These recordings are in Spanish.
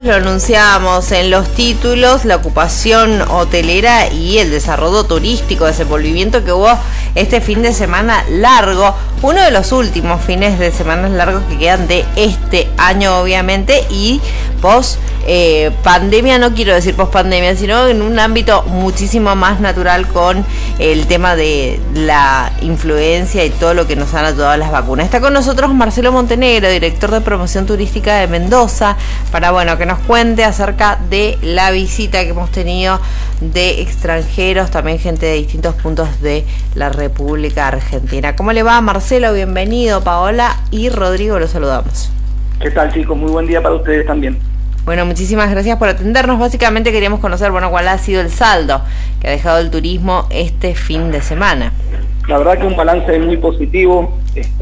Lo anunciábamos en los títulos, la ocupación hotelera y el desarrollo turístico, desenvolvimiento que hubo este fin de semana largo, uno de los últimos fines de semana largos que quedan de este año obviamente, y post pandemia, no quiero decir post pandemia, sino en un ámbito muchísimo más natural con el tema de la influencia y todo lo que nos han ayudado las vacunas. Está con nosotros Marcelo Montenegro, director de promoción turística de Mendoza, para que nos cuente acerca de la visita que hemos tenido de extranjeros, también gente de distintos puntos de la República Argentina. ¿Cómo le va, Marcelo? Bienvenido. Paola y Rodrigo, los saludamos. ¿Qué tal, chicos? Muy buen día para ustedes también. Bueno, muchísimas gracias por atendernos. Básicamente queríamos conocer, cuál ha sido el saldo que ha dejado el turismo este fin de semana. La verdad que un balance muy positivo.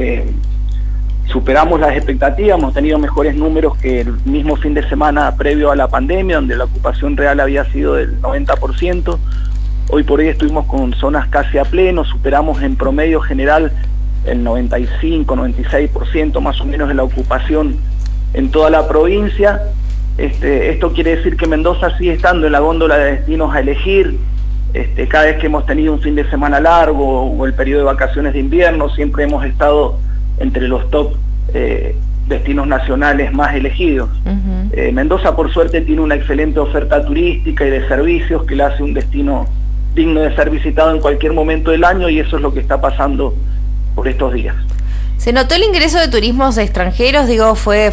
Superamos las expectativas, hemos tenido mejores números que el mismo fin de semana previo a la pandemia, donde la ocupación real había sido del 90%. Hoy por hoy estuvimos con zonas casi a pleno, superamos en promedio general el 95, 96% más o menos de la ocupación en toda la provincia. Esto quiere decir que Mendoza sigue estando en la góndola de destinos a elegir. Cada vez que hemos tenido un fin de semana largo o el periodo de vacaciones de invierno, siempre hemos estado entre los top destinos nacionales más elegidos. Mendoza, por suerte, tiene una excelente oferta turística y de servicios que le hace un destino digno de ser visitado en cualquier momento del año, y eso es lo que está pasando por estos días. ¿Se notó el ingreso de turismos extranjeros? ¿Fue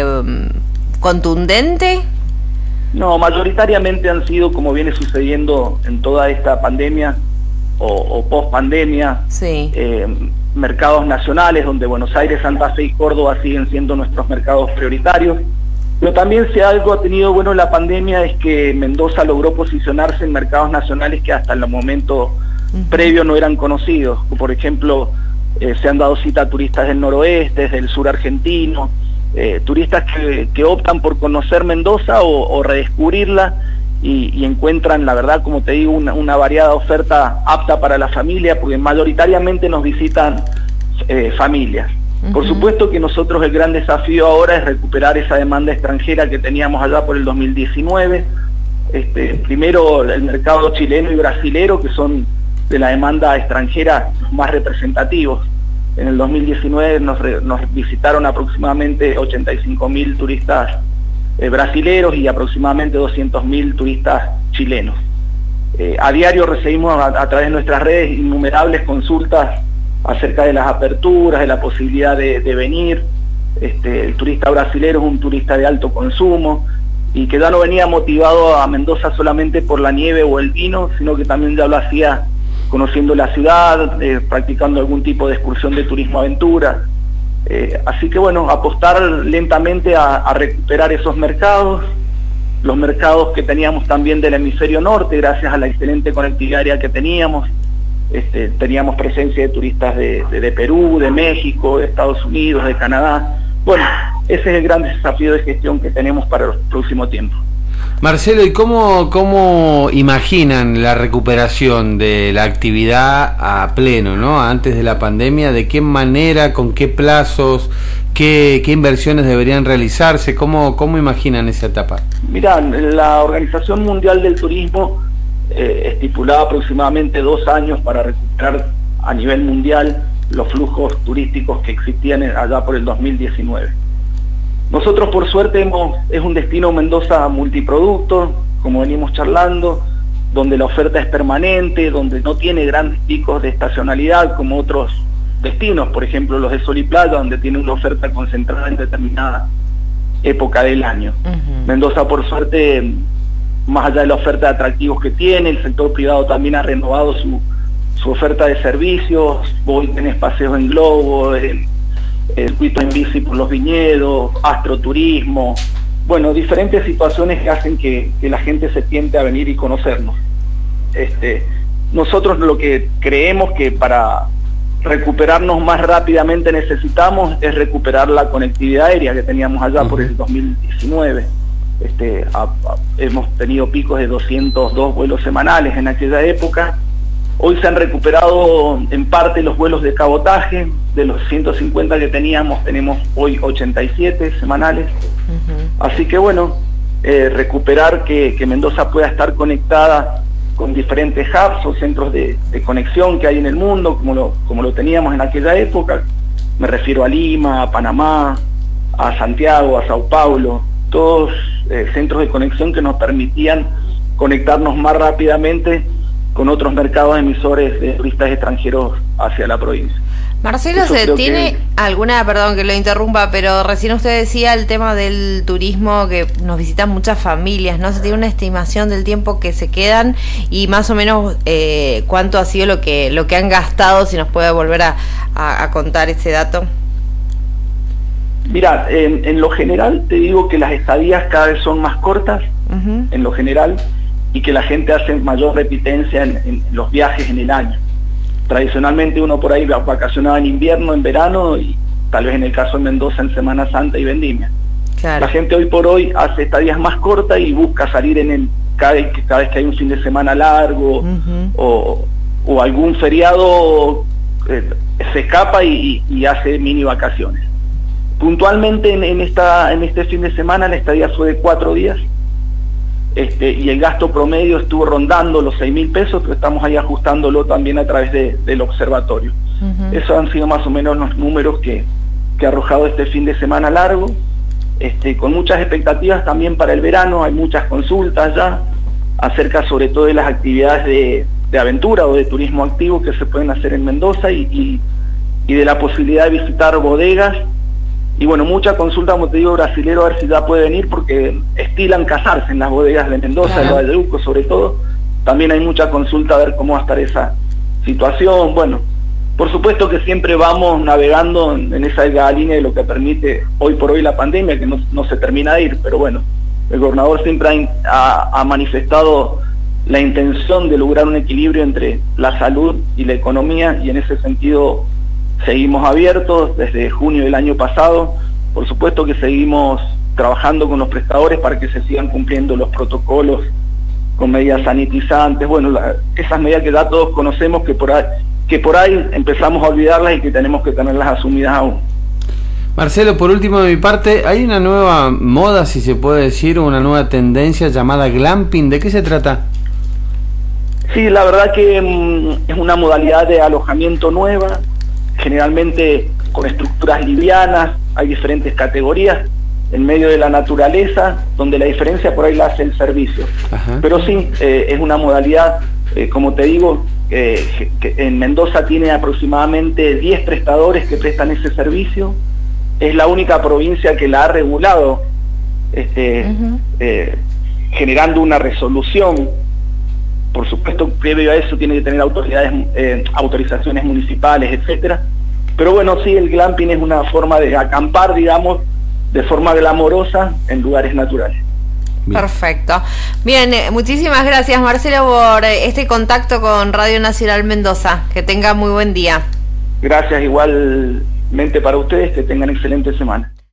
contundente? No, mayoritariamente han sido, como viene sucediendo en toda esta pandemia o post-pandemia, sí. Mercados nacionales, donde Buenos Aires, Santa Fe y Córdoba siguen siendo nuestros mercados prioritarios. Pero también, si algo ha tenido bueno la pandemia, es que Mendoza logró posicionarse en mercados nacionales que hasta el momento previo no eran conocidos. Por ejemplo, se han dado cita a turistas del noroeste, del sur argentino, turistas que optan por conocer Mendoza o redescubrirla, y encuentran, la verdad, como te digo, una variada oferta apta para la familia, porque mayoritariamente nos visitan familias. Por supuesto que nosotros el gran desafío ahora es recuperar esa demanda extranjera que teníamos allá por el 2019. Primero el mercado chileno y brasilero, que son de la demanda extranjera más representativos. En el 2019 nos visitaron aproximadamente 85.000 turistas brasileros y aproximadamente 200.000 turistas chilenos. A diario recibimos a través de nuestras redes innumerables consultas acerca de las aperturas, de la posibilidad de venir. El turista brasilero es un turista de alto consumo y que ya no venía motivado a Mendoza solamente por la nieve o el vino, sino que también ya lo hacía conociendo la ciudad, practicando algún tipo de excursión de turismo aventura. Así que apostar lentamente a recuperar esos mercados, los mercados que teníamos también del hemisferio norte, gracias a la excelente conectividad aérea que teníamos. Teníamos presencia de turistas de Perú, de México, de Estados Unidos, de Canadá. Ese es el gran desafío de gestión que tenemos para el próximo tiempo. Marcelo, ¿y cómo imaginan la recuperación de la actividad a pleno, ¿no? Antes de la pandemia? ¿De qué manera, con qué plazos, qué inversiones deberían realizarse? ¿Cómo imaginan esa etapa? Mirá, la Organización Mundial del Turismo estipulaba aproximadamente 2 años para recuperar a nivel mundial los flujos turísticos que existían allá por el 2019. Nosotros, por suerte, es un destino Mendoza multiproducto, como venimos charlando, donde la oferta es permanente, donde no tiene grandes picos de estacionalidad como otros destinos, por ejemplo los de Sol y Playa, donde tiene una oferta concentrada en determinada época del año. Mendoza, por suerte, más allá de la oferta de atractivos que tiene, el sector privado también ha renovado su oferta de servicios. Hoy tenés paseos en globo, circuito en bici por los viñedos, astroturismo, diferentes situaciones que hacen que la gente se tiente a venir y conocernos. Nosotros lo que creemos que para recuperarnos más rápidamente necesitamos es recuperar la conectividad aérea que teníamos allá por el 2019. Hemos tenido picos de 202 vuelos semanales en aquella época. Hoy se han recuperado en parte los vuelos de cabotaje. De los 150 que teníamos, tenemos hoy 87 semanales. Así que recuperar que Mendoza pueda estar conectada con diferentes hubs o centros de conexión que hay en el mundo, como lo teníamos en aquella época. Me refiero a Lima, a Panamá, a Santiago, a Sao Paulo, todos centros de conexión que nos permitían conectarnos más rápidamente con otros mercados emisores de turistas extranjeros hacia la provincia. Marcelo, ¿se tiene alguna, perdón que lo interrumpa, pero recién usted decía el tema del turismo, que nos visitan muchas familias, ¿no? ¿Se tiene una estimación del tiempo que se quedan y más o menos cuánto ha sido lo que han gastado, si nos puede volver a contar ese dato? Mira, en lo general te digo que las estadías cada vez son más cortas, en lo general, y que la gente hace mayor repitencia en los viajes en el año. Tradicionalmente uno por ahí vacacionaba en invierno, en verano, y tal vez en el caso de Mendoza en Semana Santa y Vendimia. Claro. La gente hoy por hoy hace estadías más cortas y busca salir cada vez que hay un fin de semana largo o algún feriado, se escapa y hace mini vacaciones. Puntualmente en este fin de semana la estadía fue de 4 días, y el gasto promedio estuvo rondando los 6.000 pesos, pero estamos ahí ajustándolo también a través del observatorio. Esos han sido más o menos los números que ha arrojado este fin de semana largo, con muchas expectativas también para el verano. Hay muchas consultas ya acerca sobre todo de las actividades de aventura o de turismo activo que se pueden hacer en Mendoza y de la posibilidad de visitar bodegas. Y bueno, mucha consulta, como te digo, brasilero, a ver si ya puede venir, porque estilan casarse en las bodegas de Mendoza, de Valledupar sobre todo. También hay mucha consulta a ver cómo va a estar esa situación. Bueno, por supuesto que siempre vamos navegando en esa delgada línea de lo que permite hoy por hoy la pandemia, que no se termina de ir, pero bueno, el gobernador siempre ha manifestado la intención de lograr un equilibrio entre la salud y la economía, y en ese sentido seguimos abiertos desde junio del año pasado. Por supuesto que seguimos trabajando con los prestadores para que se sigan cumpliendo los protocolos con medidas sanitizantes, bueno, esas medidas que ya todos conocemos, que por ahí empezamos a olvidarlas y que tenemos que tenerlas asumidas aún. Marcelo, por último de mi parte, hay una nueva moda, si se puede decir, una nueva tendencia llamada glamping. ¿De qué se trata? Sí, la verdad que es una modalidad de alojamiento nueva, generalmente con estructuras livianas. Hay diferentes categorías en medio de la naturaleza, donde la diferencia por ahí la hace el servicio. Pero sí, es una modalidad, como te digo, que en Mendoza tiene aproximadamente 10 prestadores que prestan ese servicio. Es la única provincia que la ha regulado, generando una resolución. Por supuesto, previo a eso tiene que tener autorizaciones municipales, etcétera. Pero bueno, sí, el glamping es una forma de acampar, digamos, de forma glamorosa en lugares naturales. Bien. Perfecto. Bien, muchísimas gracias, Marcelo, por este contacto con Radio Nacional Mendoza. Que tenga muy buen día. Gracias igualmente para ustedes, que tengan excelente semana.